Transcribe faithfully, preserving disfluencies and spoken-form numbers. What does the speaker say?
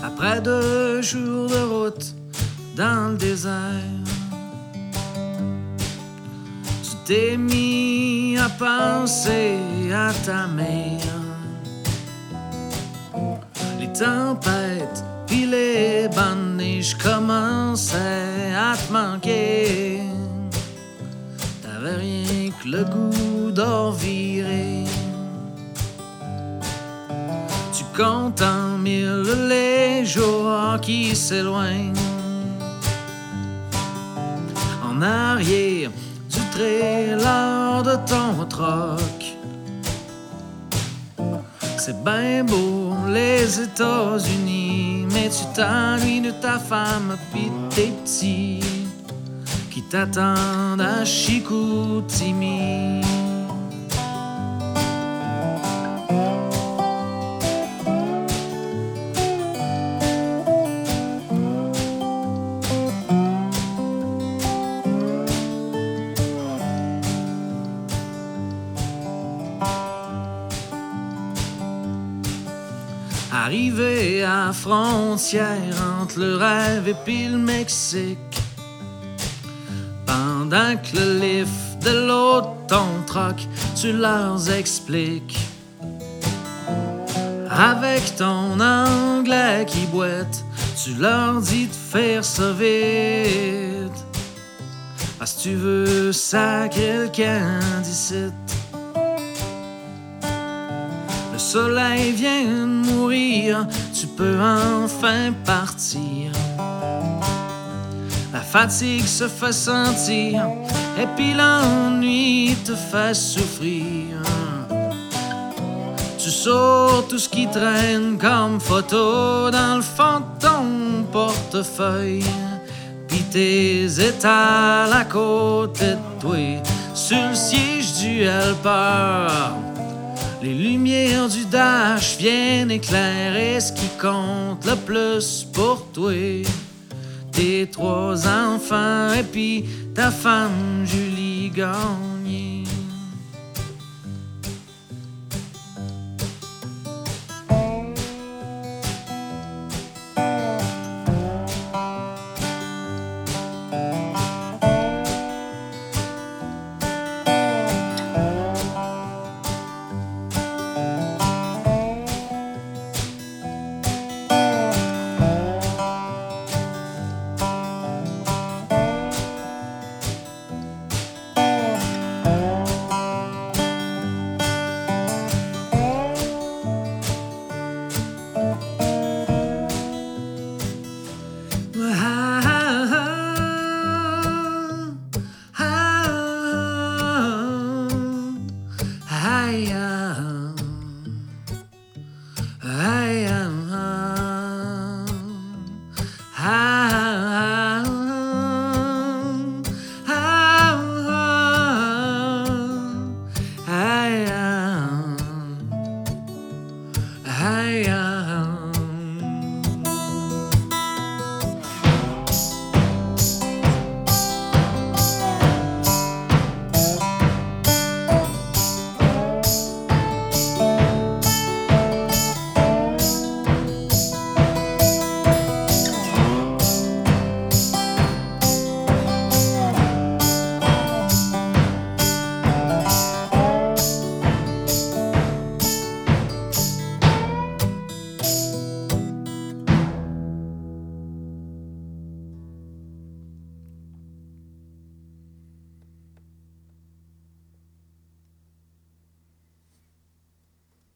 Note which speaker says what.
Speaker 1: Après deux jours de route dans le désert, tu t'es mis à penser à ta mère. Les tempêtes pis les bandes de neige commençaient à te manquer. T'avais rien que le goût d'en virer. Tu comptes en mille les jours qui s'éloignent. En arrière du trailer de ton troc. C'est ben beau les États-Unis, mais tu t'ennuies de ta femme pis tes petits qui t'attendent à Chicoutimi. Arrivé à la frontière entre le rêve et puis le Mexique, pendant que le lift de l'autre ton troc, tu leur expliques avec ton anglais qui boite, tu leur dis de faire ça vite, parce que tu veux sacrer le camp d'ici. Le soleil vient de mourir, tu peux enfin partir. La fatigue se fait sentir, et puis l'ennui te fait souffrir. Tu sors tout ce qui traîne comme photo dans le fond de ton portefeuille, puis tes étals à côté de toi, sur le siège du helper. Les lumières du dash viennent éclairer ce qui compte le plus pour toi. Tes trois enfants et puis ta femme Julie Gagné. Hey,